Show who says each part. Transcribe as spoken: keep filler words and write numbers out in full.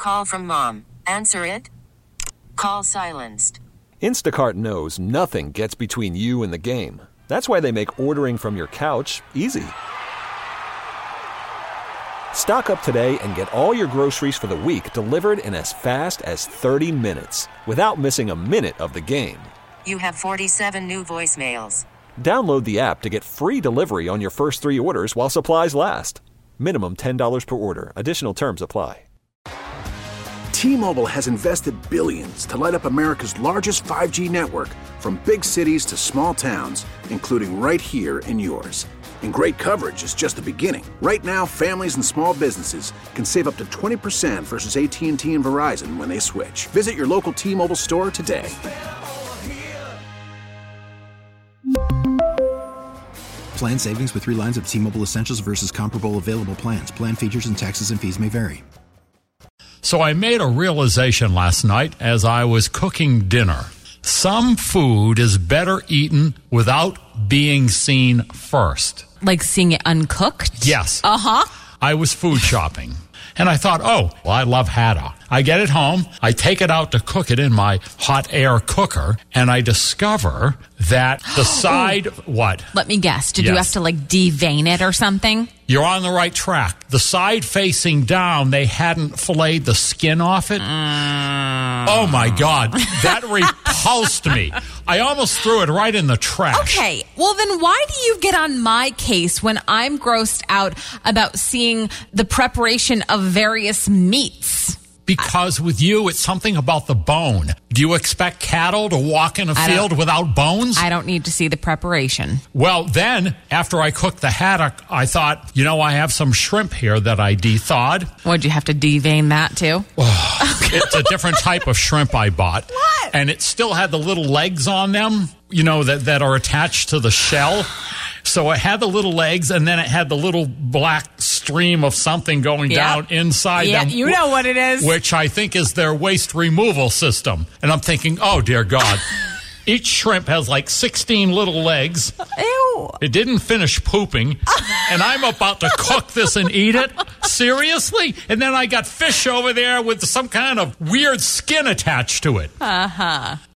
Speaker 1: call from mom. Answer it. Call silenced.
Speaker 2: Instacart knows nothing gets between you and the game. That's why they make ordering from your couch easy. Stock up today and get all your groceries for the week delivered in as fast as thirty minutes without missing a minute of the game.
Speaker 1: You have forty-seven new voicemails.
Speaker 2: Download the app to get free delivery on your first three orders while supplies last. Minimum ten dollars per order. Additional terms apply.
Speaker 3: T-Mobile has invested billions to light up America's largest five G network, from big cities to small towns, including right here in yours. And great coverage is just the beginning. Right now, families and small businesses can save up to twenty percent versus A T and T and Verizon when they switch. Visit your local T-Mobile store today.
Speaker 4: Plan savings with three lines of T-Mobile Essentials versus comparable available plans. Plan features and taxes and fees may vary.
Speaker 5: So I made a realization last night as I was cooking dinner. Some food is better eaten without being seen first.
Speaker 6: Like seeing it uncooked?
Speaker 5: Yes.
Speaker 6: Uh-huh.
Speaker 5: I was food shopping. And I thought, oh, well, I love haddock. I get it home, I take it out to cook it in my hot air cooker, and I discover that the side, what?
Speaker 6: Let me guess. Did
Speaker 5: Yes.
Speaker 6: you have to, like, devein it or something?
Speaker 5: You're on the right track. The side facing down, they hadn't filleted the skin off it.
Speaker 6: Mm.
Speaker 5: Oh, my God. That repulsed me. I almost threw it right in the trash.
Speaker 6: Okay. Well, then why do you get on my case when I'm grossed out about seeing the preparation of various meats?
Speaker 5: Because with you, it's something about the bone. Do you expect cattle to walk in a
Speaker 6: I
Speaker 5: field
Speaker 6: don't-
Speaker 5: without bones?
Speaker 6: I don't need to see the preparation.
Speaker 5: Well, then, after I cooked the haddock, I thought, you know, I have some shrimp here that I de-thawed.
Speaker 6: Would you have to devein that too?
Speaker 5: It's a different type of shrimp I bought.
Speaker 6: What?
Speaker 5: And it still had the little legs on them, you know, that, that are attached to the shell. So it had the little legs, and then it had the little black stream of something going
Speaker 6: Yep.
Speaker 5: down inside
Speaker 6: Yeah,
Speaker 5: them.
Speaker 6: you know what it is.
Speaker 5: Which I think is their waste removal system. And I'm thinking, oh, dear God. Each shrimp has like sixteen little legs.
Speaker 6: Ew.
Speaker 5: It didn't finish pooping. And I'm about to cook this and eat it? Seriously? And then I got fish over there with some kind of weird skin attached to it.
Speaker 6: Uh-huh.